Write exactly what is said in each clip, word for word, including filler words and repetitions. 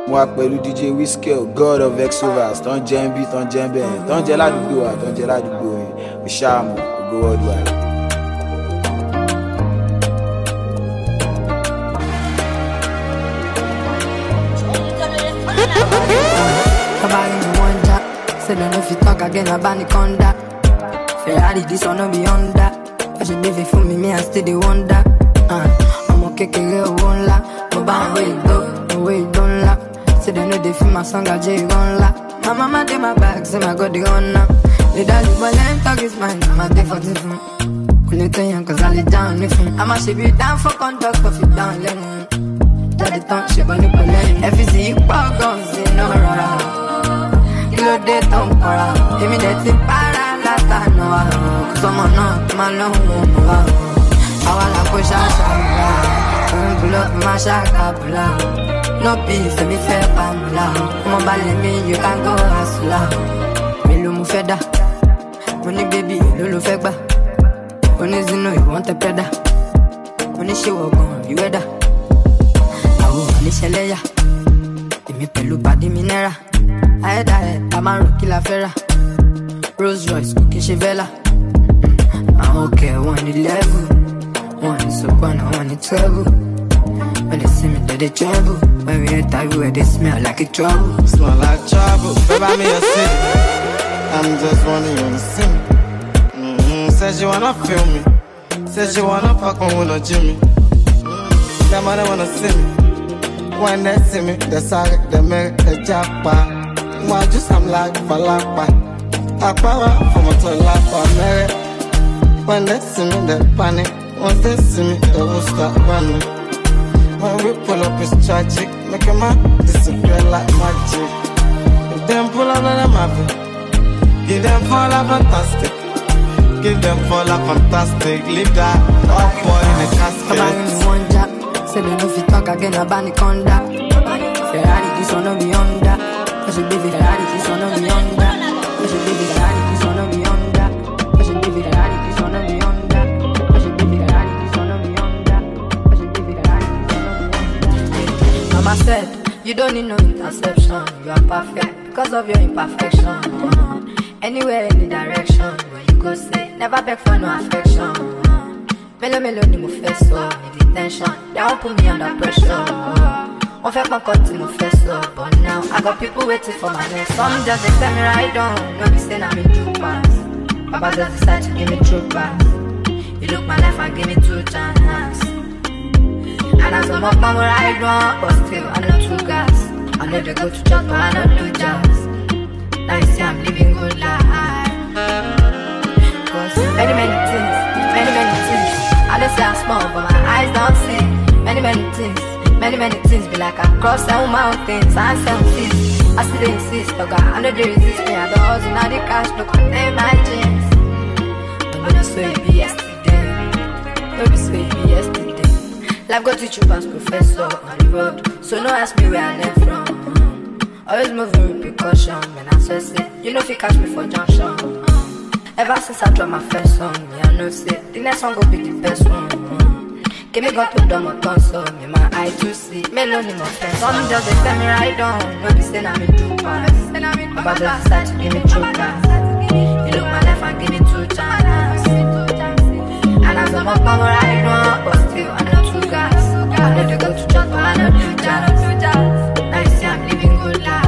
mo wà pẹ̀lú D J Wizkid, God of Exovers, tó ń jẹ́ ń bí, tó ń jẹ́ ń bẹ́ẹ̀, tó ń jẹ́ ládùúgbò wa, tó ń jẹ́ ládùúgbò yẹn, Bíṣàmù, Ògo Worldwide. Somebody me wonder, say them if you talk again about the conda. Ferrari this one no be Honda. But she live it for me, me I still the wonder. Uh, I'm okay, real one la. No bound way go, no way don't la. Say they know they feel my song, I J gon' la. My mama did my bag, say my God the on now. The daddy boy let him talk his mind, I'm a day for different. Cool it young cause I lay down with him. I'ma she be down for conduct, but you down let him. Daddy don't she gonna pull it. If you see you pop guns, you know right. Kilo de ton para, emi de ti para lata no wa. Somo no, ma lo mo wa. Awa la ko sha sha wa, un pull up ma sha kabula. No peace, me fair pamula. Mo bale me, you can go asula. Me lo mu feda, money baby, lo lo fe gba. Money zino, you want a peda. Money she walk on, you weather. Awo ni sheleya, emi pẹ̀lú padi minera. I die, I'm a rookie la fera. Rolls Royce, cookie Chevella. Mm, I'm okay, one the level. One is up and one is trouble. When they see me, they, they trouble. When we enter everywhere, they smell like a trouble. Smell like trouble. Baby, me a city. I'm just wondering, you wanna see me? Mm-hmm. Says you wanna feel me. Says you wanna fuck me with no Jimmy. Mm-hmm. Them other wanna see me. When they see me, they sorry, they make the japa. Moi just I'm like Falapa. I power from a to Lapa Mary. When they see me, they panic. Once they see me, they will start running. When we pull up, it's tragic. Make a man disappear like magic. If them pull up, let them have it. Give them fall up fantastic. Give them fall up fantastic. Leave that up boy in the casket. Come on, you want jack. Say them if you talk again about the conda. Ferrari, this one no be Honda. Cause you baby Ferrari, this one no be Honda. Cause you baby Ferrari, this one no be Honda. Cause you baby Ferrari, this one no be Honda. Cause you baby Ferrari, this one no be Honda. Cause you baby Ferrari, this one no be Honda. Mama said, you don't need no interception. You are perfect because of your imperfection. Uh-huh. Anywhere, any direction, where you go say, never beg for no affection. Uh-huh. Melo melo ni mo fẹ́ sọ, need attention. They won't put me under pressure. Uh-huh. On fait pas quand mon fait so, but now I got people waiting for my next. Some just they tell me right on, no be saying I'm in true pass. Papa just decide to give me true pass. You look my life and give me two chances. And as I'm up, I'm right on, but still I know two gas. I know they go to church, but I don't do jazz. Now you see I'm living good life. Cause many many things, many many things. I don't say I'm small, but my eyes don't see. Many many things. Many, many things be like I cross seven mountains and seven seas. I still insist, oh God, I know they resist me. I don't hustle, now the cash to contain my dreams. But no so it be yesterday. No be so it be yesterday. Life got teach you past professor on the road. So no ask me where I learned from. Mm-hmm. Always moving with precaution. When I say say, you know if you catch me for junction. Mm-hmm. Ever since I dropped my first song, yeah, I know say the next one go be the best one. Mm-hmm. Give me got to do my console, me my eye to see. Melody my friend. Some just they tell me right on. No be saying I'm in true pass. About to decide to give me true pass. You look my life and give me two chances. And as I'm up, I'm right on. But still I know two gas. I know they go to church, but I know do jazz. Now you see I'm living good life.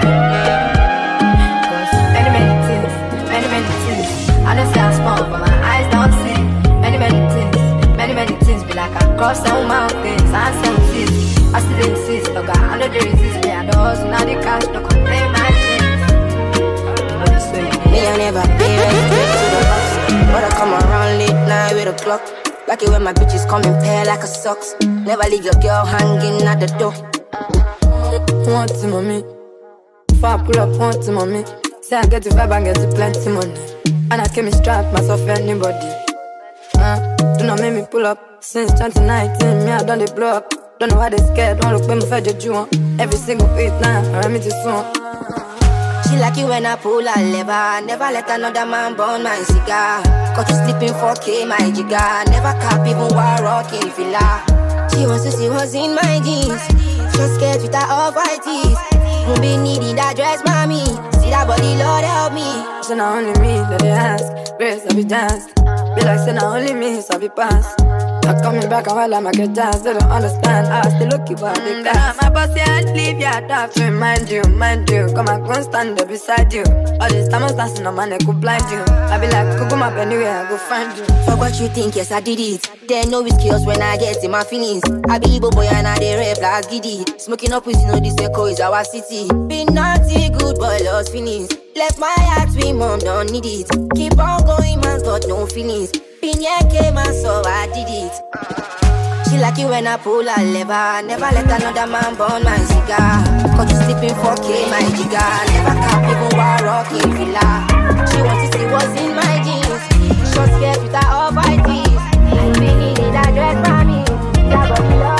Cause many many things, many many things. I don't say I'm small, but my eyes don't see. Many many things. Many, many things be like I cross seven mountains and seven seas. I still insist, oh God, I know they resist me. I don't hustle, now the cash to contain my dreams. Me, I never pay rent to the box, but I come around late night with a clock. Like it when my bitches come in pair like a socks. Never leave your girl hanging at the door. Want to mommy, if I pull up, want to mommy. Say I get the vibe and get the plenty money. And I came in strap myself anybody. Uh, do not make me pull up. Since twenty nineteen, me I done the blow up. Don't know why they scared, don't look when me fed you want. Every single beat now, I run me to soon. She like it when I pull her lever. Never let another man burn my cigar. Caught you sleeping four K, my jigger. Never cap even while rocking filler. She wants to see what's in my jeans. Just scared with her off-white teeth. Won't be needing that dress, mommy. See that body, Lord help me. So now only me, that they ask. Grace, I be danced. Be like, say now only me, so I be passed. Not coming back and while I'm a get dance. They don't understand, I still look you while they dance. My boss can't leave you, I have to remind you, mind you. Come and go stand there beside you. All this time I was dancing on my neck could blind you. I be like, go come up anywhere, I go find you. For what you think, yes I did it. There no skills when I get in my feelings. I be Igbo boy and I dey rap like giddy. Smoking up with you know this echo is our city. Be naughty, good boy, lost feelings. Left my heart with mom, don't need it. Keep on going, man's got no feelings. Been here came and so I did it. She like it when I pull a lever. Never let another man burn my cigar. Cause you sleeping four K, my jigger. Never cap even while rocking villa. She wants to see what's in my jeans. Short skirt with her off-white teeth. I been needing that dress for me. That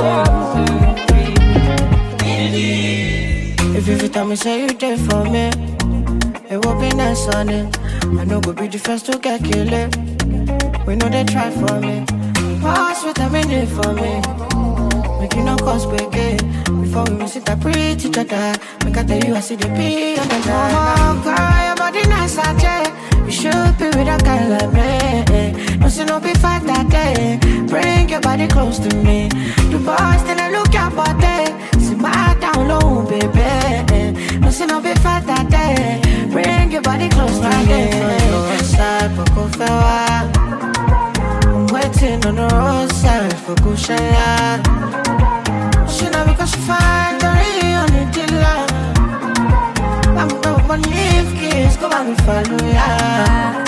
body love. If you tell me say you did for me, it will be nice on it. I know go be the first to get killed. We know they try for me. Pass what I'm in it for me. Make you no cause break it. Before we sit and breathe each other. Make I tell you I see the beat of the night. Oh girl, your body nice and jet. You should be with a guy like me. No see no be fight that day. Bring your body close to me. The boys then I look your body. See my down low, baby. No see no be fight that day. Bring your body close to me. Side for coffee. Waiting on the roadside for Kushaya. She know because she find the real dealer. I'm the one leave kids, go and follow ya.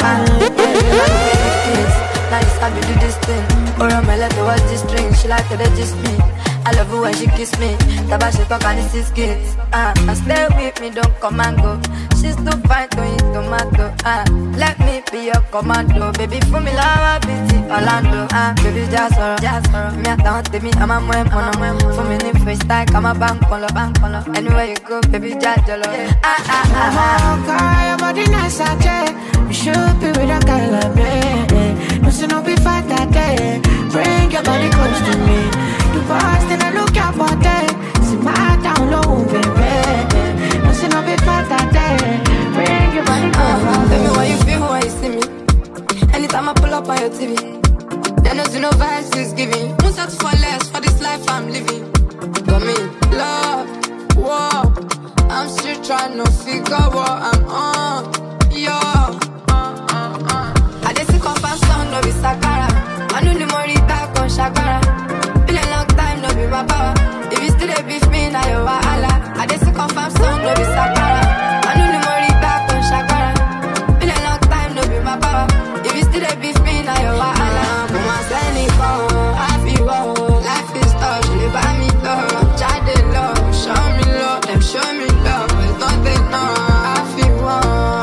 Now this how we do this thing. Or I'm let her watch this string. She like to just me. I love her when she kiss me. Taba she talk and this is kids. Ah, uh, stay with me, don't come and go. She's too fine to eat tomato. Ah, uh, let me be your commando. Baby, for me love beauty Orlando. Ah, uh, baby just for just for me. I don't tell me I'm a mwem mono. For me need freestyle, come a bank color, bank color. Anywhere you go, baby just jolo. Ah ah ah ah. Girl, your body nice and jet. You should be with a guy like me. No see no be fight that day. Bring your body close to me. The boys then I look your body. See my down low, baby. No see no be fight that day. Bring your body close to me. Tell me what you feel when you see me. Anytime I pull up on your T V, then there's no vibes is giving. Won't settle for less for this life I'm living. Got me love, war. I'm still trying to figure what I'm on. Yo, uh, uh, uh. I just see confirm sound no be Sakara. I know the money back on Shakara. Been a long time no be my power. If you still a beef me now you wahala. I just see confirm sound no be Sakara. I know the money back on Shakara. Been a long time no be my power. If you still a beef me now you wahala. Come on, send it go. I feel wow. Life is tough. She buy me love. Try the love. Show me love. Them show me love. But it's not they know. I feel wow.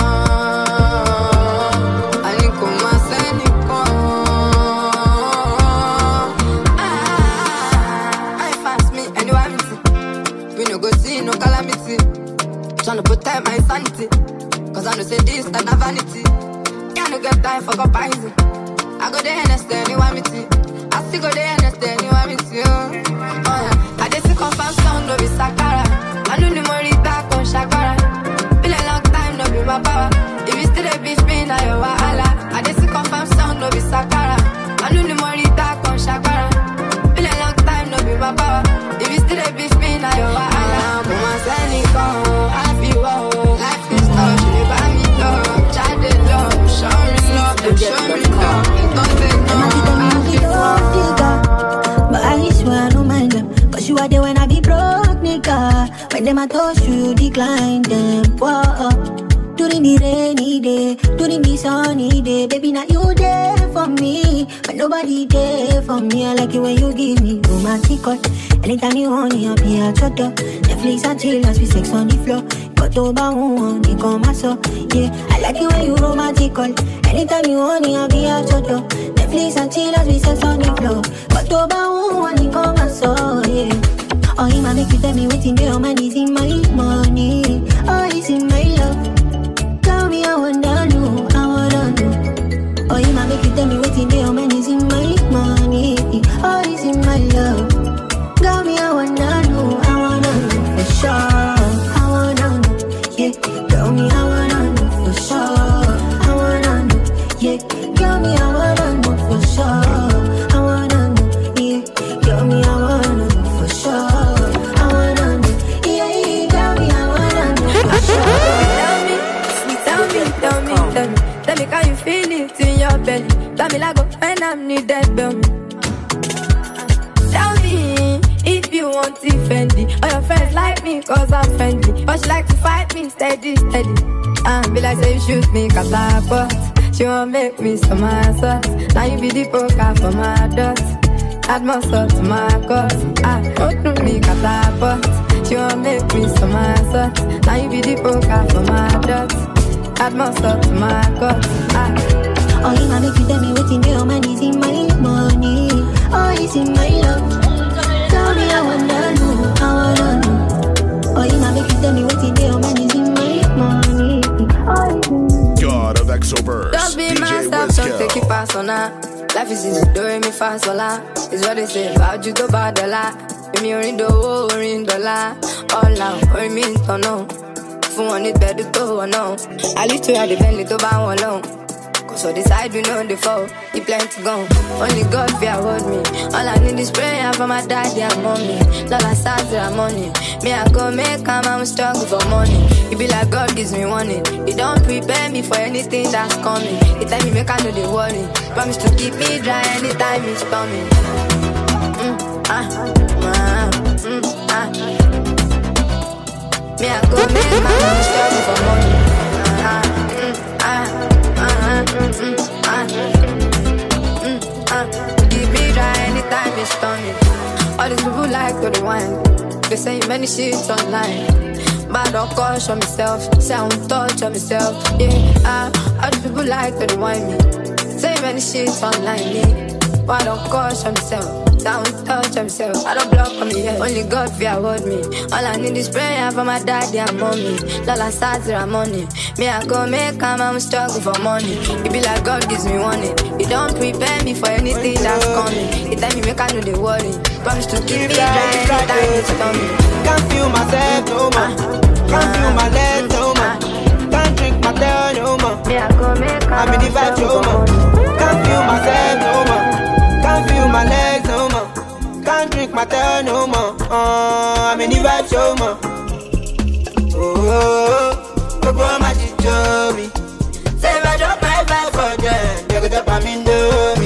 No calamity, tryna protect my sanity. Cause I know say this, that not vanity. Can't get time for comparison. I go there and I stay, you want me to. I still go there and I stay, you want me to. Oh yeah, I just see confirm sound, no be Sakara. I know the money back on Shakara. Been a long time, no be my power. If you still a beef me, now you wahala. I just see confirm sound, no be Sakara. I know the money back on Shakara. Been a long time, no be my power. If you still a beef me, now you wahala. I feel wow. Life is tough, she buy me love. Try the love, show me love, them show me love. It's not they know. I feel wow. But I swear I don't mind them. Cause you are there when I be broke, nigga. When them I touch you, decline them. Whoa. During the rainy day, during the sunny day, baby, now you there for me, but nobody there for me. I like it when you give me romantic call. Anytime you want me, I'll be at your door. Netflix and chill as we sex on the floor. Got over one, you come my soul. Yeah, I like it when you romantic call. Anytime you want me, I'll be at your door. Netflix and chill as we sex on the floor. Got over one, you come my soul. Yeah. Oh, he might make you tell me what's in your mind is in my money. Oh, it's in my love. Tell me I wanna know, I wanna know. Oh, you might make you tell me what's in your mind is in my money. Oh, it's in my love. Tell me I wanna know, I'm needed, baby. Tell me if you want to Fendi. All your friends like me cause I'm friendly, but she like to fight me steady, steady. And be like say you shoot me cause I bought. She won't make me some sauce. Now you be the poker for my dot. Add more salt to my cause. Ah, don't do me cause I bought. She won't make me some sauce. Now you be the poker for my dot. Add more salt to my cause. Ah. Oh, you ma make you tell me what's in your man is in my money. Oh, it's in my love. Tell me I wanna know, I wanna know. Oh, you ma make you tell me what's in your man is in my money. Oh, it's in God of Exoverse. Don't be myself, don't take it personal. Life is easy, do me fast, voila. It's what they say about you, go bad, dollar. Me orin do, orin dollar. All out, or me to know. Fun one it better to one know. I live to have the belly to buy one long. So decide we know the fall, he plan to go. Only God fear hold me. All I need is prayer for my daddy and mommy. Lola stars and money. Me I go make come, I'm struggle for money. It be like God gives me warning. He don't prepare me for anything that's coming. He tell me make I know the worry. Promise to keep me dry anytime it's storming. Mm, ah, ah, mm, ah. Me I go make come, I'm struggle for money. Ah, mm, ah. Mm, ah, mm, ah. Keep me dry anytime it's stormy. All these people like to rewind. They say many shit online, but I don't caution myself. Say I won't touch on myself. Yeah, ah. All these people like to rewind me. Say many shit online, yeah, but I don't caution myself. Say I won't touch on myself. I don't block on me yet. Only God fear hold me. All I need is prayer for my daddy and mommy. Lola stars and money. Me I go make come, I'm struggle for money. It be like God gives me warning. He don't prepare me for anything that's coming. He tell me make I know the worry. Promise to keep me dry anytime it's stormy. Can't feel myself no more. Can't feel my legs no more. Can't drink my tail no more. Me I go make come, I'm in the vibe no more. Can't feel myself no more. Can't feel my legs no more. Can't drink my tail no more. Uh, I'm in the vibe no more. Oh, go go my me. Say if I drop my vibe for them, they go drop I'm in the me.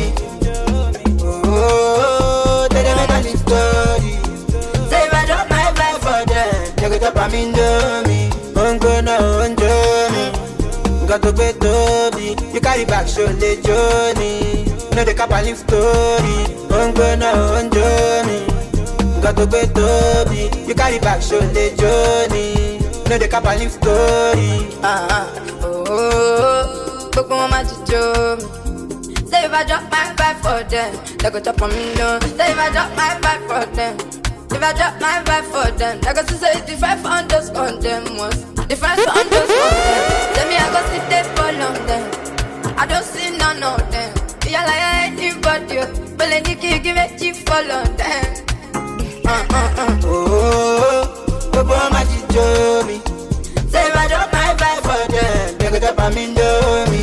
Oh, tell them I got this story. Say if I drop my vibe for them, they go drop I'm in the me. Uncle no enjoy me. Got to be Toby. You carry back show the journey. No the cap and live story. Uncle no enjoy me. Got to be Toby. You carry back show the journey. No the cap and live story. Ah ah. Oh, book on my job. Say if I drop my vibe for them, they go top on me no. Say if I drop my vibe for them, if I drop my vibe for them, they go to say different on those on them was different on those on them. Tell me I go sit there for long them. I don't see none of them. Yeah like anybody, but then you can give it cheap for long them. Uh uh uh. Oh, book on my job. Say if I drop my vibe for them, they go drop I'm in the me.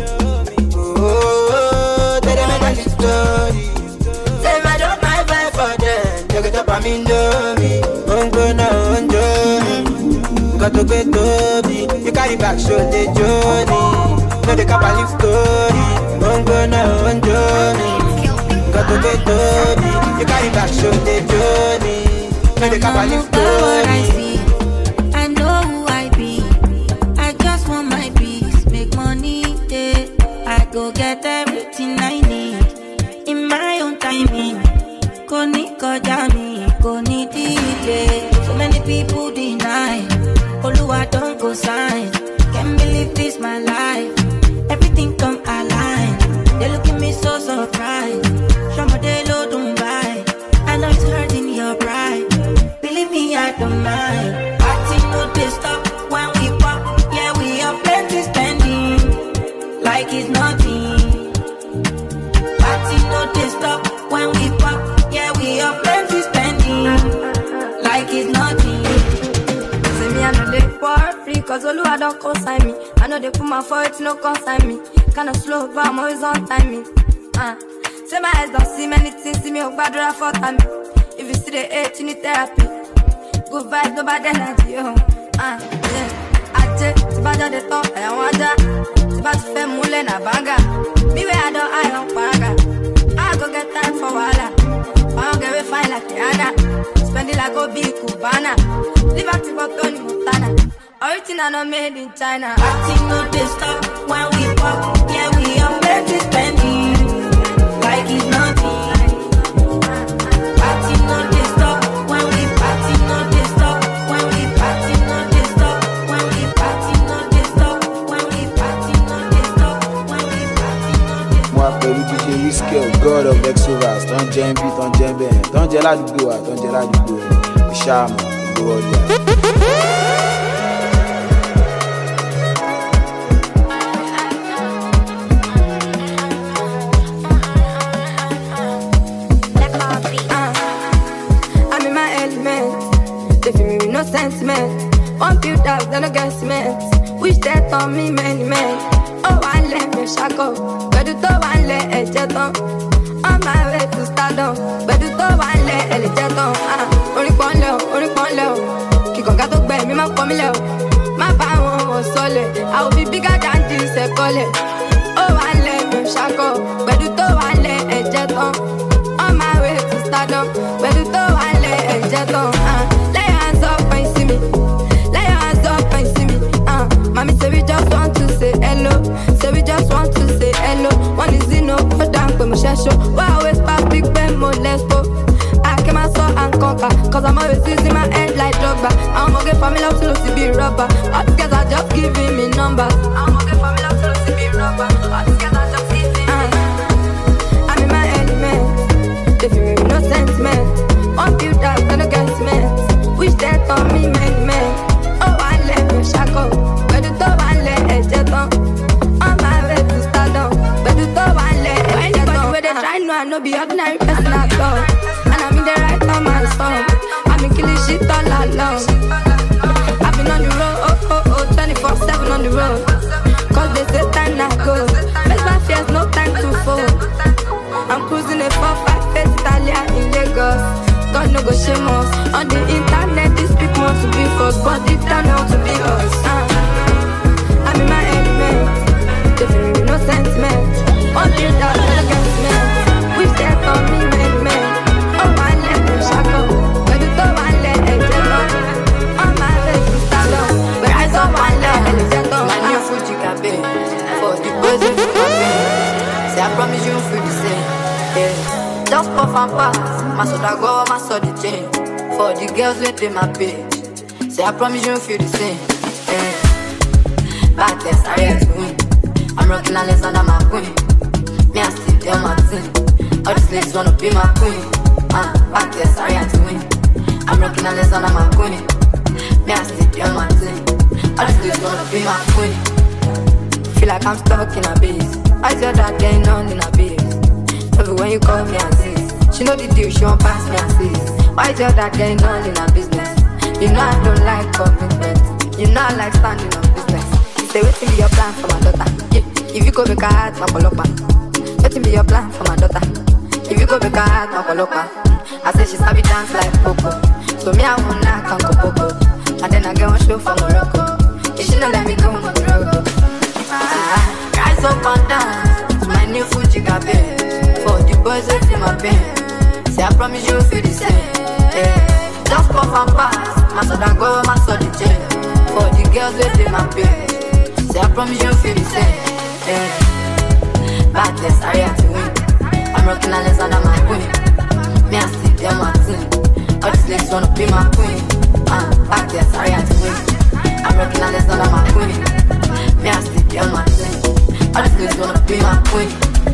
Oh, tell them I got this story. Say if I drop my vibe for them, they go drop I'm in the me. Uncle no enjoy me. Got to be Toby. You carry back show the journey. No the cap and live story. Uncle no enjoy me. Got to be Toby. You carry back show the journey. No the cap and live story. Go get everything I need in my own timing. Koni kojami, koni delay. So many people deny. Oluwa don't go sign. Can't believe this my life. Everything come align. They look at me so surprised. Somebody low don't buy. I know it's hurting your pride. Believe me, I don't mind. Party no they stop when we pop. Yeah, we are plenty spending like it's nothing. Party no they stop when we pop. Yeah, we are plenty spending like it's nothing. Say me I know they worry, cause Oluwa don't consign me. I know they put my foot, no consign me. Kinda slow, but I'm always on timing. Uh. Say my eyes don't see many things, see me oh bad for time. If you see the hate, you need therapy. Good vibes, no bad energy, oh. Uh, yeah. Ache, si baja de top, I want waja. Si baja fe mule na banga. Me where I don't, I don't paraga. go get time for wahala. I don't get fine like Rihanna. Spend it like a big Cubana. Live active for Tony Montana. Original not made in China. Acting no they stop when we pop. Yeah, we are made to spend it like it's nothing. Party no they stop when we party no they stop when we party no they stop when we party no they stop when we party no they stop when we party no they stop. Moi pẹ̀lú D J Whiskey, God of Exovas, ton jẹ́ ń bí, ton jẹ́ ń bẹ̀rẹ̀, ton jẹ́ ládùúgbò wa, ton jẹ́ ládùúgbò rẹ̀, ìṣàmù, ìgbò ọjà. Sentiment, one build up, then I get cement. Wish that on me, many men. Oh, I let me shackle, but do one let a jet on. On my way to stardom, but do one let a jet on. Ah, only one low, only one low. Kick on gato bear, me, my family. My power was solid. I will be bigger than this, a collet. Oh, I let me shackle, but do one let a jet on. On my way to stardom, but do one let a jet on. Ah. Mommy say we just want to say hello. Say we just want to say hello. One is in no for down when my show. Why always pass big ben more let's go. I came and saw and conquer. Cause I'm always using my head like Drogba. I'm gonna get family up to Lucy be rubber. All these guys are just giving me numbers. I'm gonna get family up to Lucy be rubber. All these guys are just giving me uh, I'm in my element. They feel me with no sentiment. One build up, then I get cement. Wish that on me many men. Oh, I let me shackle. I know be ordinary person at all. And I'm in the right time and song. I've been killing shit all along. I've been on the road, oh, oh, oh, twenty-four seven on the road. Cause they say time not go. Face my fears, no time to fall. I'm cruising a four five face Italia in Lagos. God no go shame us. On the internet, these people want to be us, but deep down they want to be us. uh. I'm in my element. They feel me with no sentiment. One build up, then against me. Wish that on me, man, man. Oh, I let me shackle. But the door I let it get on. On my way to stardom. But I saw one let it get on. My new Fuji cafe. For the boys with my pain. Say, I promise you feel the same. Yeah. Just puff and pass. My soda go, my soda chain. For the girls with my page. Say, I promise you feel the same. Yeah. Back there, I have to win. I'm rocking Alexander McQueen. Me I still tell my team. All these ladies wanna be my queen. Ah, uh, back there, sorry I had to win. I'm rocking Alexander McQueen. Me I still tell my team. All these ladies wanna be my queen. Feel like I'm stuck in a base. I tell that getting on in a base. Everywhere you call me assist. She know the deal, she won't pass me assist. Why tell that getting on in a business? You know I don't like commitment. You know I like standing on business. You say wait till be your plan for my daughter. Yeah. If you go back out, my polopa. Let me be your plan for my daughter. If you go back out, my polopa. I say she sabi dance like Poco. So me I won't knock on Coco. And then I get one show from Morocco. If she don't let me go, I'm gonna go. Ah, rise up and dance. My new Fuji cafe. For the boys that in my pain. Say I promise you feel the same. Yeah. Just puff and pass. My soda go, my soda chain. For the girls that in my pain. Say I promise you feel the same. Yeah. Badness, I have to win. I'm rocking Alexander McQueen. Me I still tell my team. All these ladies wanna be my queen. Ah, uh, badness, I have to win. I'm rocking Alexander McQueen. Me I still tell my team. All these ladies wanna be my queen.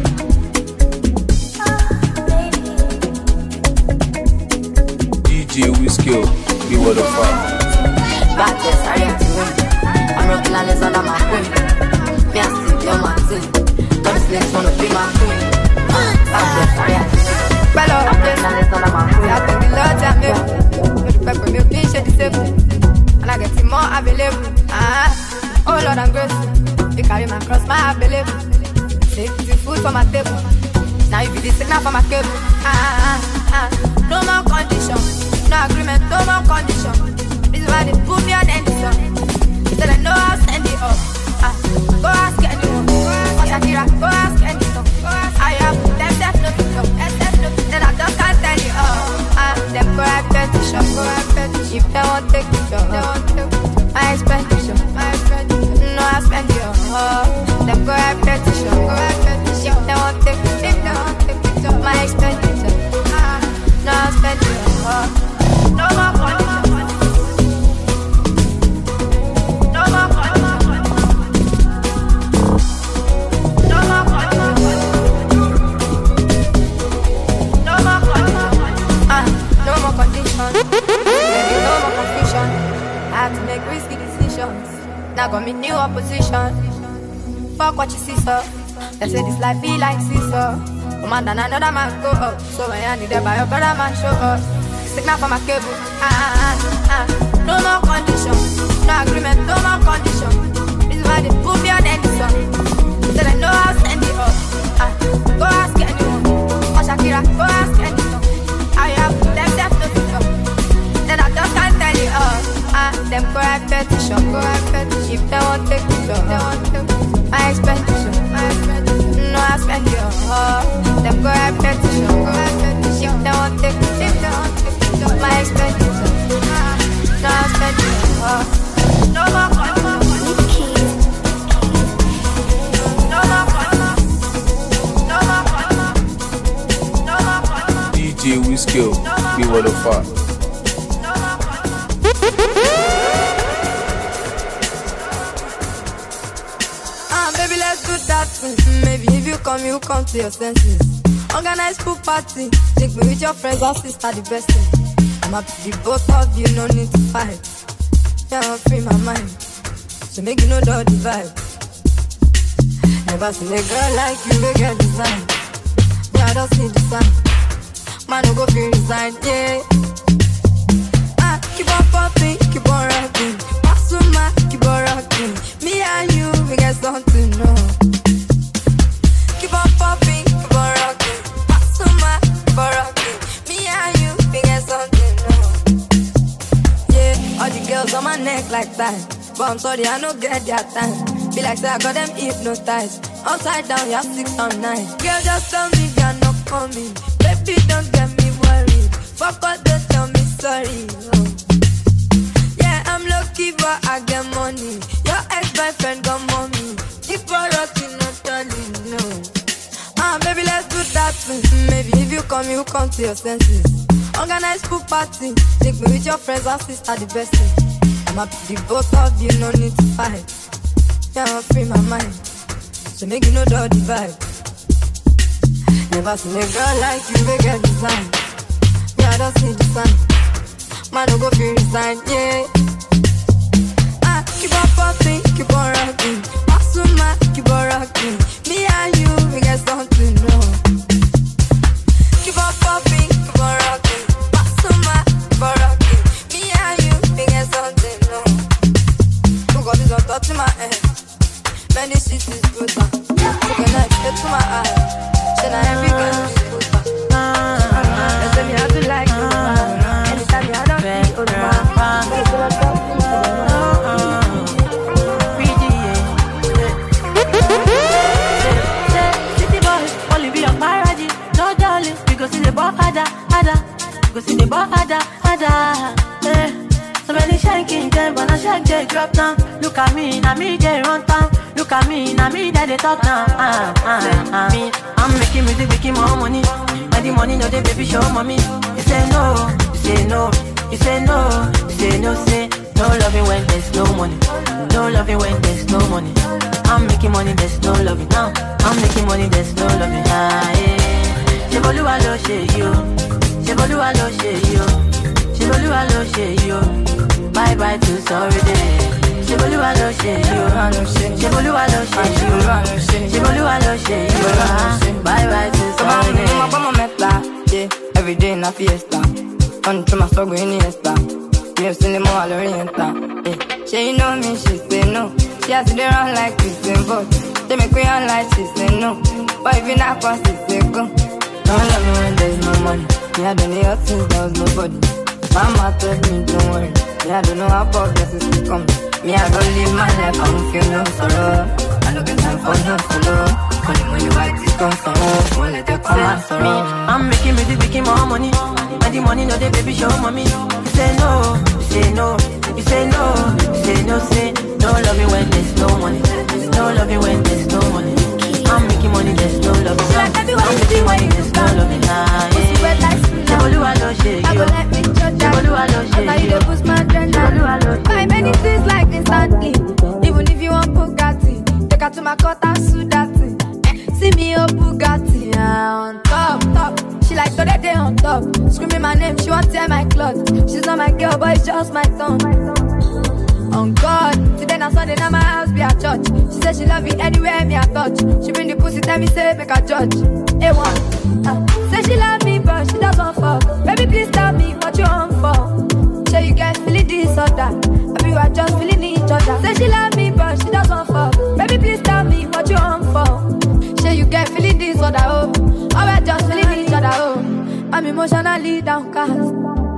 D J Whiskey, be what the fuck. Badness, I have to win. I'm rocking Alexander McQueen. Me I still tell my team. All these ladies wanna be my queen. Badness, I have to win. Well, I'm rocking Alexander McQueen. I think the Lord tell me. With the pepper milk, please share the table. And I get it more available. Ah, oh Lord, I'm grateful. You carry my cross, my available. Take the food from my table. Now you be the signal for my cable. Ah, ah, ah. No more condition. No agreement, no more condition. This is why they put me on the sun. Said I know I'll send it up. Ah, go ask anyone. Go ask anyone. Go ask anyone. I have them that no want take picture, they want take picture. My expenditure, my expenditure. No, I spend it all. Them go repetition, go repetition. They want take picture, they want take picture. My expenditure, ah, no, I spend it all. No more condition, no more condition, no more condition, no more condition, ah, no more condition. Baby, no more confusion. I had to make risky decisions. Now got me new opposition. Fuck what you see, sir. They say this life be like seesaw. One man and another man go up. So when I need to buy your brother man show up. Signal for my cable. Ah, ah, ah, ah. No more condition. No agreement, no more condition. This is why they put me on any song. Said I know I'll send it up. Ah, go ask anyone. Or Shakira, go ask anyone. I have them left to pick up. Then I just can't tell you all. Ah, them go repetition, go repetition. If they want take picture, they want take picture. My expenditure, my expenditure. No, I spend it all. Them go repetition, go repetition. If they want take picture, if they want take picture. My expenditure, ah, no, I spend it all. No more condition. No more condition. No more condition. No more condition. D J Whiskey, be what the fuck. Maybe if you come, you come to your senses. Organize pool party, take me with your friends or sister, the best thing. I'm happy the both of you, no need to fight. Yeah, I'll free my mind, so make you know the vibe. Never seen a girl like you, make her design. Yeah, I don't see the sign. Man, no go feel resign, yeah. Ah, keep on popping, keep on rocking. Pass on my, keep on rocking. Me and you, we get something, no. Keep on popping, keep on rocking. Pass on my, keep on rocking. Me and you, we get something, no. Yeah, all the girls on my neck like that. But I'm sorry, I don't get their time. Feel like say I got them hypnotized. Upside down, you're six on nine. Girl, just tell me you're not coming. Baby, don't get me worried. Fuck all, don't tell me sorry. Oh. Yeah, I'm lucky, but I get money. Your ex-boyfriend got mommy. Keep on rocking, not telling, no. Ah, baby, let's do that thing. Maybe if you come, you come to your senses. Organize pool party. Take me with your friends or sister, the best thing. I'm happy the both of you, no need to fight. Yeah, I'll free my mind, so make you know the vibe. Never seen a girl like you, make her design. Yeah, I don't see the sign. Man, no go feel resign, yeah. Ah, keep on popping, keep on rocking. Pass on my, keep on rocking. Me and you, we get something, no. Keep on popping, keep on rocking. Pass on my, keep on rocking. Me and you, we get something, no. Who got this on touching my head? Many shit is brutal. Look at that, step to my eye. Then I every girl is brutal. They say me how to like you. Anytime you have a feel, oh man. They say I'm talking to City boys, only be on my ride. No darling, we go see the bar, ada, ada. We go see the bar, ada, ada. So many shanking them, but I shake they drop down. Look at me, now me they run town. Look at me, now me that they talk now. Ah, ah, ah. Me, I'm making music, making more money. And the money, no, they baby show mommy. You say no, you say no, you say no, you say no, say no loving when there's no money. No loving when there's no money. I'm making money, there's no loving now. I'm making money, there's no loving. Ah, yeah. Chevolu alo she you, Chevolu alo she you, Chevolu alo she you. Bye bye to sorry day. Chevolu alo she you, Chevolu alo she you, Chevolu alo she you. Bye bye to sorry day. My mama met la, yeah. Every day in a fiesta. On to my struggle in Insta. You see the more orienta. Yeah. She know me, she say no. She has to do run like this and but they make me on like she say no. But if you not pass, she say go. Don't love me when there's no money. Me I don't need her since there was nobody. Mama told me don't worry. Me I don't know how about blessings to come. Me I don't live my life, I don't feel no sorrow. I don't get time for no solo. Only when you write this come from home, won't let it come and sorrow. I'm making music, making more money. And the money, no, they baby show mommy. You say no, you say no, you say no, you say no, say no love me when there's no money, no love me when there's no money. I'm making money, there's no love me. I'm making money, there's no love me. Nah, yeah. I go let me judge that. After you dey boost my adrenaline. Buy many things like instantly. Even if you want Bugatti, take her to my court and sue that thing. See me up Bugatti, yeah, on top, top. She like today day on top. Screaming my name, she want tear my clothes. She's not my girl, but it's just my tongue. On God, today na Sunday, now my house be a church. She said she love me anywhere me I touch. She bring the pussy, tell me say make a judge. A one, uh, say she love me but she doesn't fuck. Baby please tell me what you on for. Say you get feeling this or that. I mean you are just feeling each other. Say she love me but she doesn't fuck. Baby please tell me what you on for. Say you get feeling this or that. Oh, oh we're just feeling each other. Oh, I'm emotionally downcast.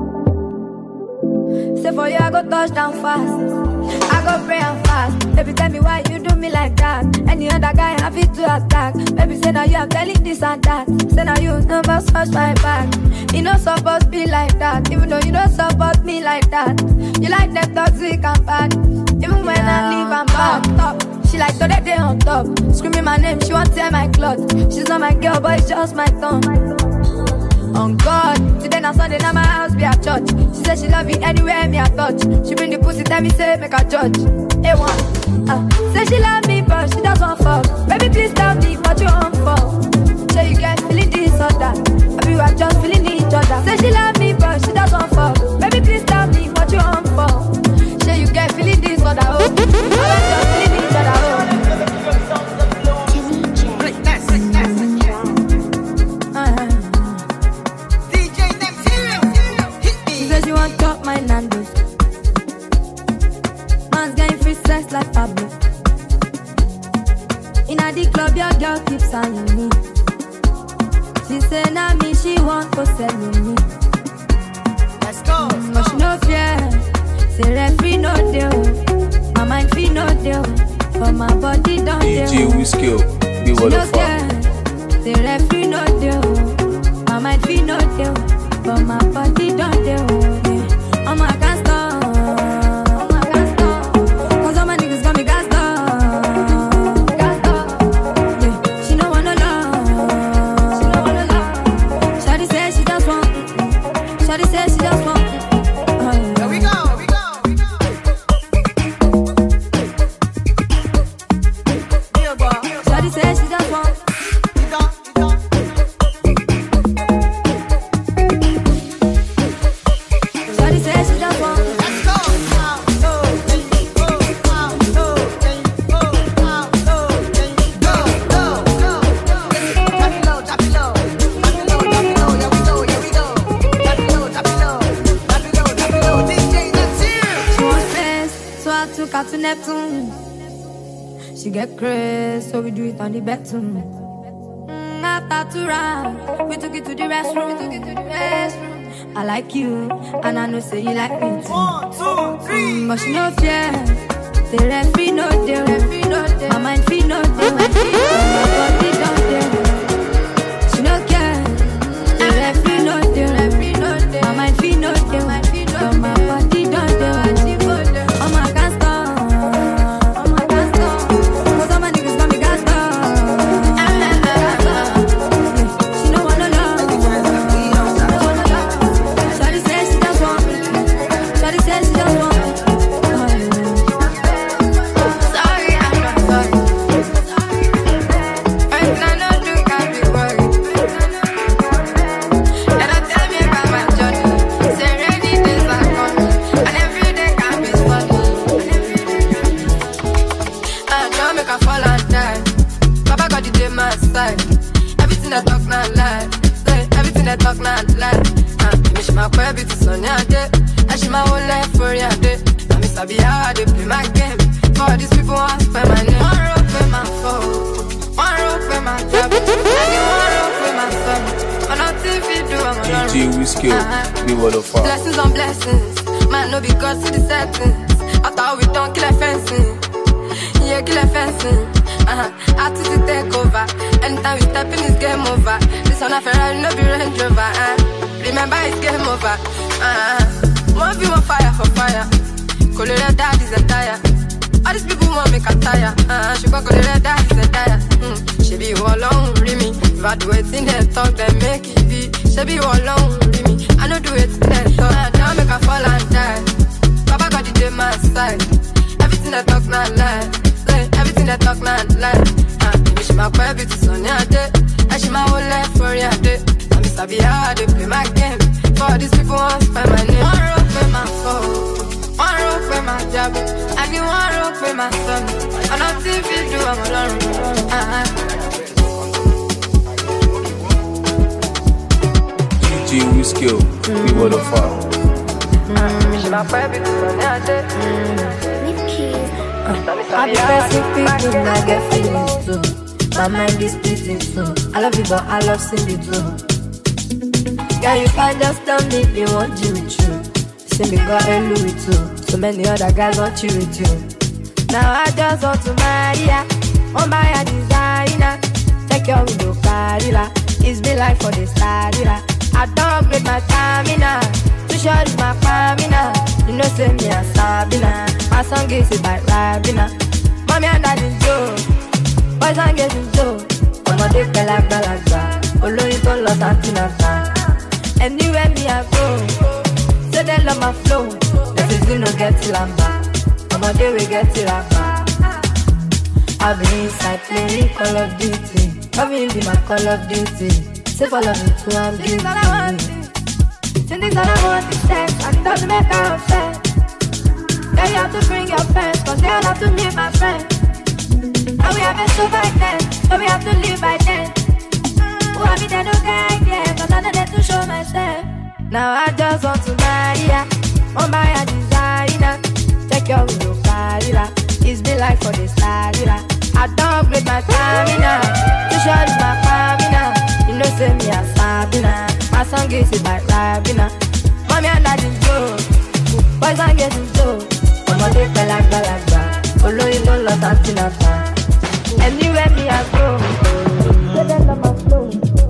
Say for you I go touch down fast. I go pray and fast. Baby tell me why you do me like that. Any other guy have it to attack. Baby say now you are telling this and that. Say now you never touch my back. You not supposed to be like that. Even though you don't support me like that. You like them toxic and bad. Even when I leave I'm back top. She like today day on top. Screaming my name, she want tear my clothes. She's not my girl but it's just my tongue. On God, today na Sunday, now my house be a church. She said she love me anywhere me I touch. She bring the pussy, tell me say make a judge. A one, uh, say she love me but she doesn't fuck. Baby please tell me what you on for. Say you get feeling this or that. I mean you are just feeling each other. Say she love me but she doesn't fuck. Baby please tell me what you on for. Say you get feeling this or that. Oh, I am just feeling each other. Oh. You want top my Nando's. Man's getting free sex like Pablo. In a the club, your girl keeps signing me. She say na me, she want to sell me. Let's go. Mm, but she no fear. Say referee no deal. My mind feel no deal. But my body don't deal. D J Whiskey, be what the fuck. Say referee no deal. My mind feel no deal. But my body don't deal. Oh my God, stop. Oh my God, stop. Cause all my niggas got me gas up. Gas up. Yeah, she no wanna love. She no wanna love. Shawty say she just want. Shawty say she just want. Uh, Here we go, we go, we go. Shawty say she just want. To Neptune, she get crazy, so we do it on the bedroom. Mm, after two rounds, we took it to the restroom. We took it to the restroom. I like you, and I know say you like me too. One, two, three. Mm, but she no fear. The referee no deal. My mind feel no deal. My body don't deal. She no care. The referee no deal. My mind feel no deal. But my body don't deal. Oh my God. Everything I talk not lie. Say everything I talk not lie. Uh, me she my baby to Sonia day. And she my whole life for ya day. I miss I be how I dey play my game. For these people want spend my name. One rope with my phone, one rope with my job, and the one rope with my son. But nothing if you do, I'm alone. D J Whiskey, uh-huh. Be what the fuck. Blessings on blessings, man no because see the settings. After all we done kill a fencing, yeah kill a fencing. Uh-huh. Attitude take over. Anytime we step in, it's game over. This one a Ferrari, no be Range Rover. Uh. Remember, it's game over. Uh-huh. More view on fire. fire for fire. Colorado that is a tire. All these people want me to tire. Uh, she got colorado that is a tire. Mm. She be all alone with me. If I do it in the talk, then make it be. She be all alone with me. I don't do it in the talk. Uh, now make her fall and die. Papa got the day my side. Everything I talk not lie. Say, everything I talk not lie. Uh, maybe she my quiet beauty son yeah day. And she my whole life for yeah day. I miss I be how they play my game. For these people want spend my name. One rope with my phone. One rope with my job. I give one rope with my son. And I'm T V do I'm alone. Uh-huh. D J Whiskey, we want to fall. She my quiet beauty son yeah day. I'm pressing people and I get feelings too. My mind is splitting too. I love you but I love Cindy too. Yeah, you can't just tell me if you want Jimmy Choo. See me got a Louis too. So many other guys want you with you. Now I just want to marry ya. Oh my a designer. Take your window carilla. It's been like for the starter. I don't upgrade my stamina. Too short is my stamina. You know say me a Sabina. My song is it by Rabina. Mommy and daddy Joe. Boys and girls in Joe. Ọmọdé pẹ̀lú àgbàlagbà. Olóyin tó lọ Santinata. Anywhere me I go. Say they love my flow. This is you no get till I'm back. Ọmọdé we get till I'm back. I've been inside playing Call of Duty. Loving be my Call of Duty. Say follow me to I'm guilty. Things that I want is sex. And it doesn't make her upset. Yeah, you have to bring your friends, cause they don't have to meet my friends. And we haven't so back then, so we have to live by then. Who have been there no guy there, cause I'm not there to show myself. Now I just want to marry ya. Oh my a designer. Take your window carilla. It's been like for the starter. I don't upgrade my stamina. Too short is my stamina. You know say me a Sabina. My song is it by Rabina. Mommy and daddy Joe. Boys and girls in Joe. Ọmọdé pẹ̀lú àgbàlagbà. Olóyin tó lọ Santinata. Anywhere me I go. Say them love my flow.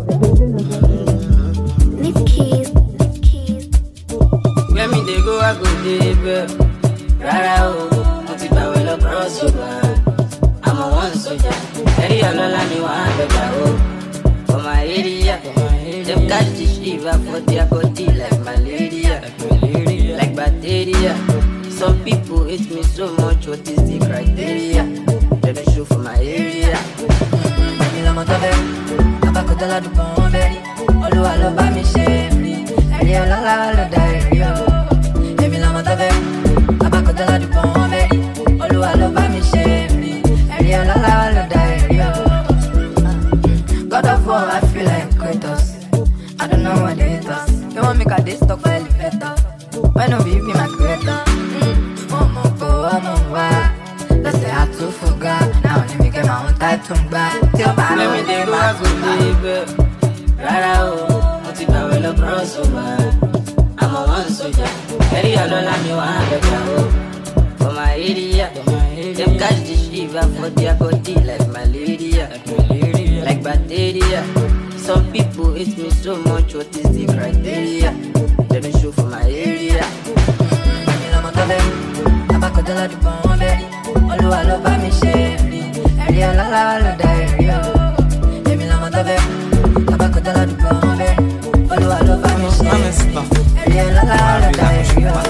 Leave keys. Leave keys. Where me they go, I go there. Rara o, mo ti gbàwé lọ cross over. I'm a one soldier. Ẹ̀rí ọlọ́lá mi wà á bẹ̀bà o. For my area, them catch the shiver for their body like malaria, like bacteria. Some people hate me so much, what is the criteria? Let me show for my area. Baby, I'm a tover. Abaco la du bon berry. Olúwa ló bá mi ṣe rí. Ẹ̀rí ọlọ́lá ló dá ẹ̀rí o. Baby, I'm a tover. Abaco la du bon berry. Olúwa ló bá mi ṣe rí. Ẹ̀rí ọlọ́lá ló dá ẹ̀rí o. God of war, I feel like Kratos. I don't know what it is. They want me to this talk for elevator. When I be my creator. I'm on go, I'm on why. Let's say I too forgot. Now let me get my own title back. Till my Let me take a go baby. Rara o, mo ti gbàwé lọ cross over. I'm a one soldier. Ẹ̀rí ọlọ́lá mi wà á bẹ̀bà o. For my area, them catch the shiver for their body like malaria, like bacteria. Some people hate me so much, what is the criteria? Let me show for my area. I'm a tover. Abaco la du bon berry. Olúwa ló bá mi ṣe rí. Ẹ̀rí ọlọ́lá ló dá ẹ̀rí o. Baby, I'm a tover. Abaco la du bon berry. Olúwa ló bá mi ṣe rí. Ẹ̀rí ọlọ́lá ló dá ẹ̀rí o.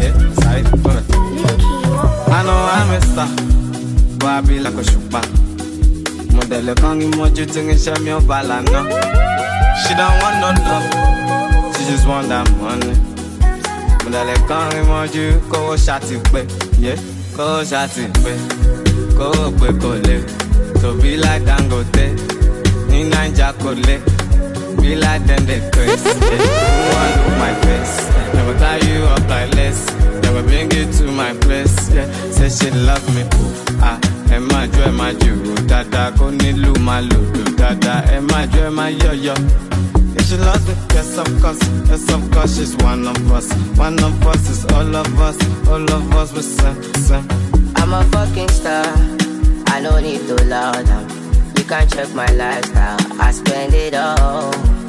I know I'm a star, but I be like a shupa. Model can't give much you think it's me of balana. She don't want no love, she just want that money. Model can't give much you go shot it back, yeah, go shot it back, go back go live. So be like Dangote, in Niger Kole, be like them they crazy. Yeah. Who want look my face? Never tie you up like this. Never bring it to my place, yeah. Say she love me, ah. Emma joy my ju, dada go nilu malu, dada. Emma joy my yo yo. If she loves me, yes of course, yes of course she's one of us. One of us is all of us, all of us we same, same. I'm a fucking star, I don't need to loud down. You can't check my lifestyle, I spend it all.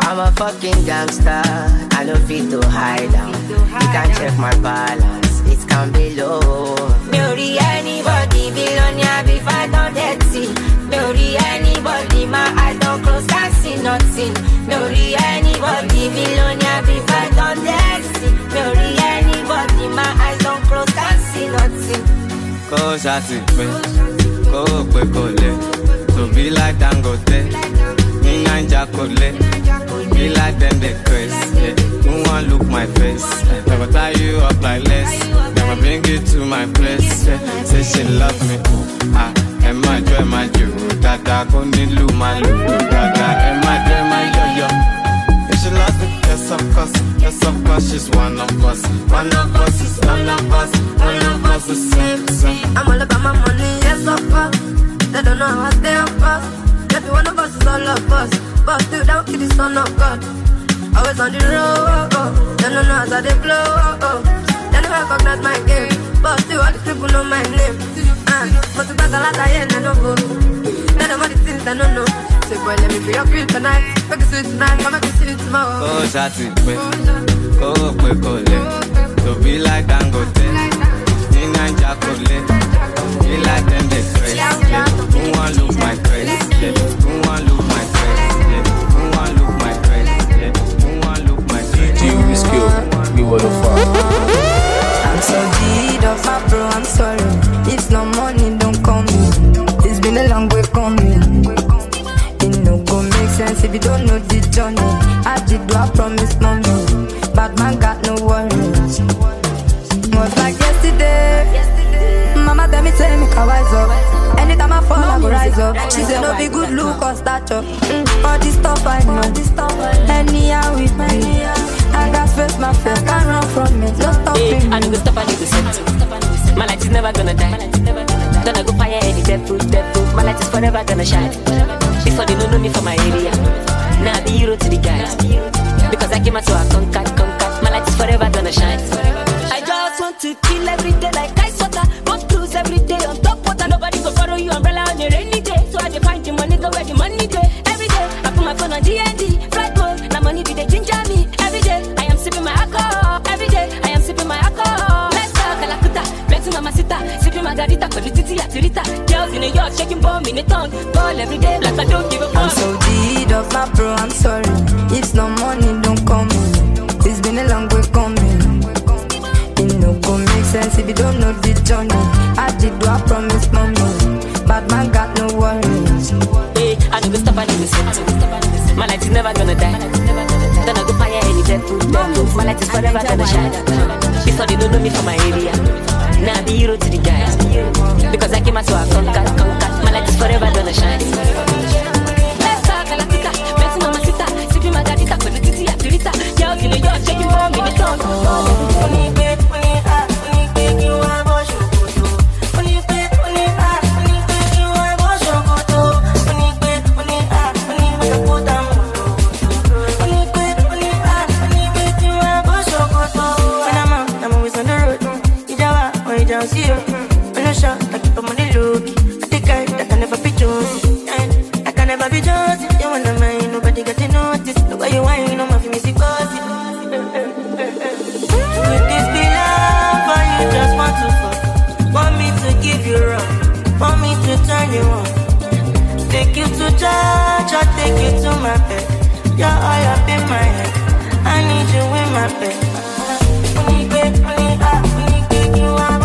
I'm a fucking gangster, I don't feel to hide down. You can check my balance, it can be low. Marry anybody, billionaire before I don't dirty. Marry anybody, my eyes don't close, can't see nothing. Marry anybody, billionaire before I don't dirty. Marry anybody, my eyes don't close, can't see nothing. Go shati pe, go pe kole, to be like Dangote, me Nanja Kole, be like them they craze. Yeah. No one look my face, yeah. Never tie you up like less, never bring it to my place. Yeah. Say she love me, ah, and my joy, my joy, Dada koni lu my lu, Dada and my joy, my yo yo. If she loves me, yes of course, yes of course she's one of us, one of us is one of us, one of us is same same. I'm all about my money, yes of course. They don't know how I stay on fast. Every one of us is all of us, but still don't kill the son of God. Always on the road, oh, oh. They don't know how they blow, oh, oh. They never recognize my game, but still all the people know my name. Ah, but to back a lot of years, they don't go. They don't know the things they don't know. Say, boy, let me be your creep tonight. Make it sweet tonight, come make it sweet tomorrow. Go shati pe, go pe kole, to be like Dangote, me Nanja Kole, be like them they craze. Yeah. Who want look my craze? Yeah. Who want look my craze? Yeah. Who want look my craze? Yeah. Who want look my craze? D J Whiskey, we want to fuck. I'm so deed of my bro, I'm sorry. It's no money, don't call me. It's been a long way coming. It no go make sense if you don't know the journey. I did what I promised, mommy. Bad man got no worries. Was like yesterday. Mama tell me, tell me, can wise up. Anytime I fall, I go rise up. She said, no be good look or stature. Mm. All this stuff I know. Anyhow with me. I got space, my face can't run from it. No stopping hey, me. I know go stop, I know go set. My light is never gonna die. Gonna go fire any devil, devil. My light is forever gonna shine. Before they don't know me from my area. Now I be hero to the guys. Because I came out so I conquered, conquered. My light is forever gonna shine. I just want to kill every day like ice water. Go cruise every day on top water. Nobody go borrow you umbrella on a rainy day. So I dey find the money, go where the money day. Every day I put my phone on D and D. Flight mode, now money be the ginger me. Every day I am sipping my alcohol. Every day I am sipping my alcohol. Let's talk Kalakuta, let's mamacita. Sipping margarita, for the titi atirita. Girls in a yacht, shaking bomb in a tongue. Ball every day like I don't give a fuck. I'm so deed of my bro, I'm sorry. It's no money, don't call me. It's been a long way coming. It no go make sense if you don't know the journey. I did what I promised, mommy. Bad man got no worries. Hey, I know go stop, I know go set. My light is never gonna die. Gonna go fire any devil, devil. My light is forever gonna shine. Before they don't know me from my area. Now I be hero to the guys. Because I came out so I conquered, conquered. My light is forever gonna shine. Let's talk, Kalakuta, let's mamacita. Sipping margarita, for the titi atirita. Girls in a yacht, shaking bomb in the tongue. See you, I'm not sure, I keep on the look. I think I, I can never be chosen. I can never be chosen. You wanna mind, nobody got to notice. The way you whine, no more music gossip. Would this be love, or you just want to fuck? Want me to give you wrong? Want me to turn you on? Take you to church, or take you to my bed. You're all up in my head. I need you in my bed. Only bed, only ah, only bed, you are.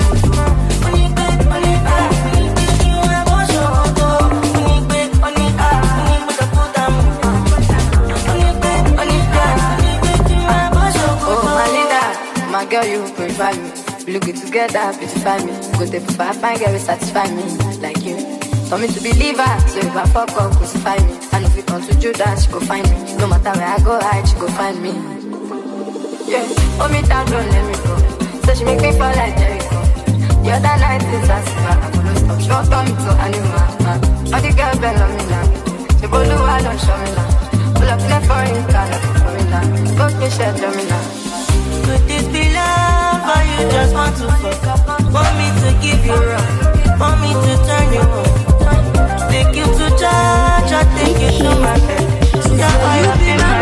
Girl, you purify me. We look good together, beautify me. Go take five, fine girl, will satisfy me. Like you. Told me to believe her, so if I fuck up, crucify me. And if we come to Judas, she go find me. No matter where I go, hide, she go find me. Yeah, hold me down, don't let me go. So she make me fall like Jericho. The other night is a super, I couldn't stop. She won't turn me to animal. All the girls been love me now. She go do I don't show me now. Pull up in a foreign car, like a foreigner. Go to share, show me now. Could this be love, or you just want to fuck? Want me to give you wrong? Want me to turn you on? Take you to church, or take you to my bed. You're all up in my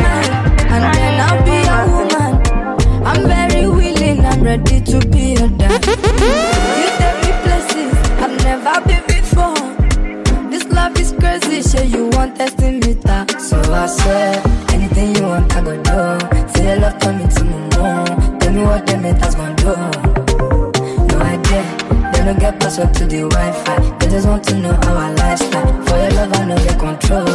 ready to be your dad. You take me places I've never been before. This love is crazy, sure you want testing me that. So I swear, anything you want I go do. Say your love coming to me more. Tell me what them haters gon' do. No idea, they don't get password to the Wi-Fi. They just want to know our lifestyle. For your love I know get control.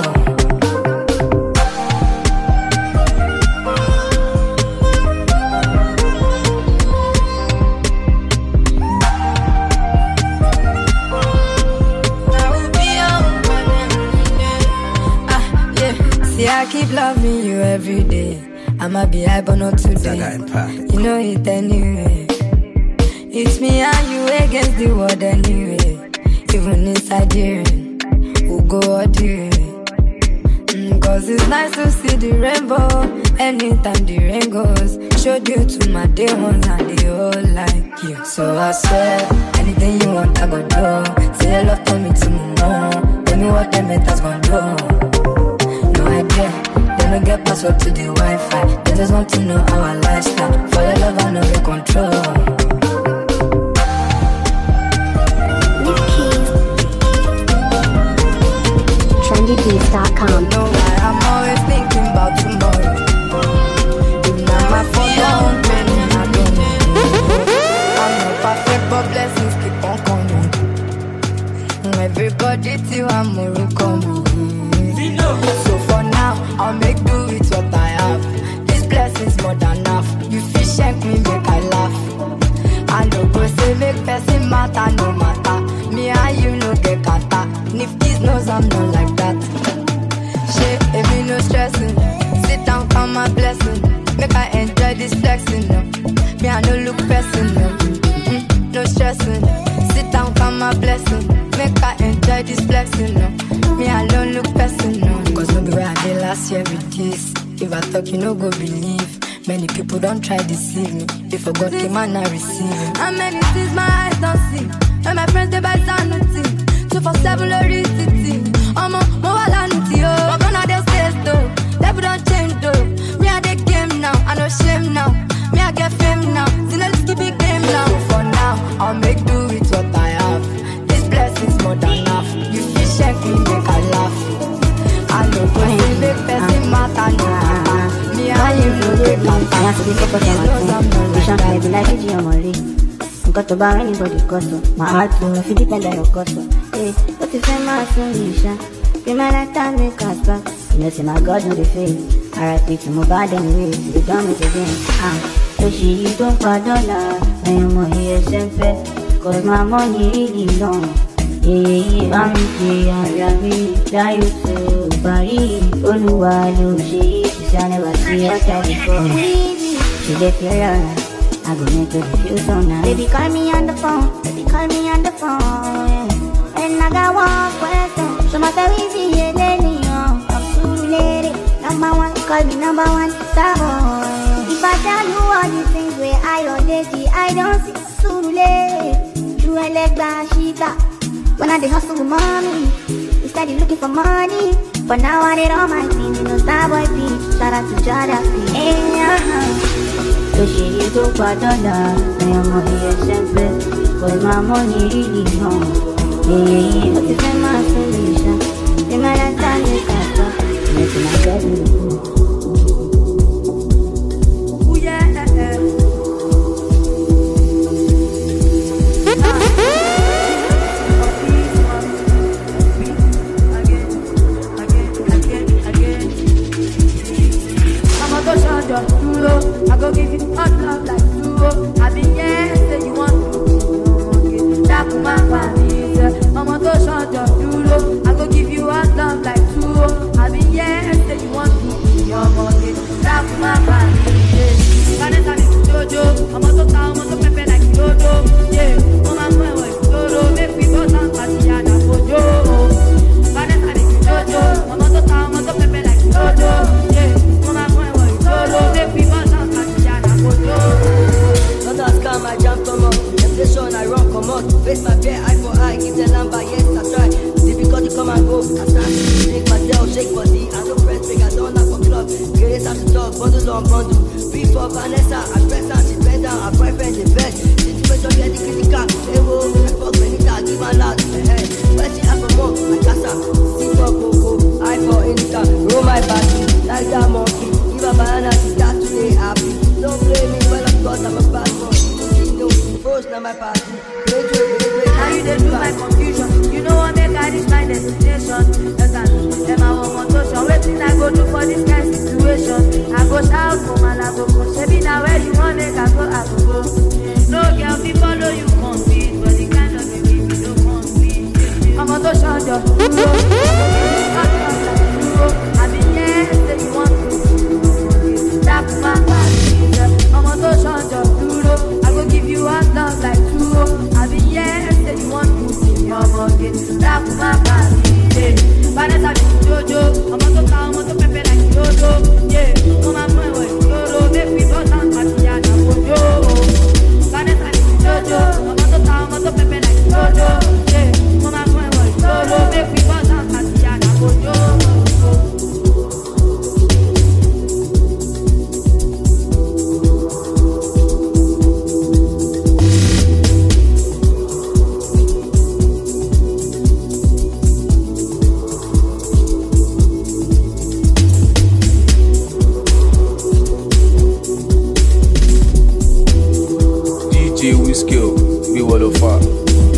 See, I keep loving you every day. I'ma be high, but not today. You know it anyway. It's me and you against the world anyway. Even inside the rain, we'll go all the way. Mm, Cause it's nice to see the rainbow anytime the rain goes. Showed you to my day ones and they all like you. So I swear, anything you want I go do. Say your love to me to me more. Tell me what them haters gon' do. Idea. They don't get password to the Wi-Fi. They just want to know our lifestyle. For your love I know the control. trendy beats dot com. You know why I'm always thinking about tomorrow. If not my phone don't ring, I don't know. I'm not perfect but blessings keep on coming. Everybody till I'm more coming. So for now, I'll make do with what I have. This blessing's more than enough. You fish shank me, make I laugh. I know go say make person matter, no matter. Me and you no get kata. Nifty's knows I'm not like that. Shit, it me no stressing. Sit down, count my blessing. Make I enjoy this flexing, no. Me I no look person, no. Mm-hmm, no stressing. Sit down, count my blessing. Make I enjoy this flexing, no. Me I don't look person, no. Cause no be where I did last year with this. If I talk, you no go believe. Many people don't try deceive me. They forgot the man I receive. How many things my eyes don't see? And my friends they buy sanity. Two for seven lorry city. I'm a mobile nutty, oh. But gonna they stay though. Level don't change though. Me I the game now, I no shame now. Me I get fame now. See let's keep it game now. So for now, I'll make do with what I have. This blessing's more than enough. You fish check me, make I laugh. I know go see make person matter, no matter. Me and you no get matter. I have to be focused on my thing. Vision can be like G on my leg. Got to buy anybody custom. My heart to if you depend on your custom. Hey, what if I'm my solution? Be my lifetime make us back. You know, see my God no the face. I repeat to my bad anyway. To be done with again. Ah, so she you don't pardon her. I am here sempre. Cause my money really long. Yeah, yeah, I'm here. I'm here. Try you to Paris. Oluwa lo she. She shall never see her before. She get here. I go make her feel so nice. Baby, call me on the phone. Baby, call me on the phone. Yeah. And I got one question. So my baby, see you lately. I'm too late. Number one, call me number one. Star boy. If I tell you all the things where I already, I don't see too late. You a leg by Shita. When I did hustle with mommy, we started looking for money. But now I did all my things. You know, star boy P. Shout out to Jada P. Hey, uh-huh. So she you don't pardon her. I am here sempre. Cause my money really long. Yeah, yeah, yeah. But if I'm my solution, then my last time you can't stop. Make my bed in the pool. Ooh, yeah. I'ma go shout your duro. I go give you hot love like duro. I be yeah, say you want to. That my family. I'ma go shout your duro. I go give you hot love like duro. I be yeah, say you want to. Your money. That my family. Vanessa is Jojo. I'ma go town, I'ma go pepe like Jojo. Yeah, Mama Mama is Jojo. Make me go down, party and a Jojo. Vanessa is Jojo. I'ma go town, I'ma go pepe like Jojo. Yeah, Mama Mama is Jojo. Make me go down, party and a Jojo. Not as calm, I jump come up. Inflation, I run come out. Face my bare eye for eye. Give the number, yes, I try. Difficulty come and go. I start to shake myself, shake body. I no friends, big I don't have for club. Grace at the dog, bundle on bundle. Before Vanessa, I press down, she bend down. Her boyfriend, they best. Situation getting critical. Hey, whoa, fuck Benita, give a lot. Hey, when she ask for more, I cast her. See for Coco, I for Indica. Roll my body, like that monkey. Give a banana, she start today happy. Don't blame me, well, of course, I'm a bad boy. You know, first, now my party. Wait, wait, wait, wait. Now you dey do my confusion. You know what make I reach my destination. Yes, I know. Them I want motion. Waiting I go do for this kind situation. I go shout for my labo. Shebi now where you want make I go, I go go. No girl be follow you compete, but the kind of baby you don't compete. I'm on to shout your duro. I be yes, say you want to. That's my party. I'm on to shout your duro. I go give you hot love like duro. I be yes, say you want to. Mama get that's my party. Vanessa be Jojo. I'm on to town, I'm on to pepe like Jojo. Yeah, no my boy was Jojo. Make me go down party and I'm Jojo. Vanessa be Jojo. I'm on to town, I'm on to pepe like Jojo. Yeah, no my boy was Jojo. Make me go down party and I'm Jojo. D J Whiskey, be what the fuck.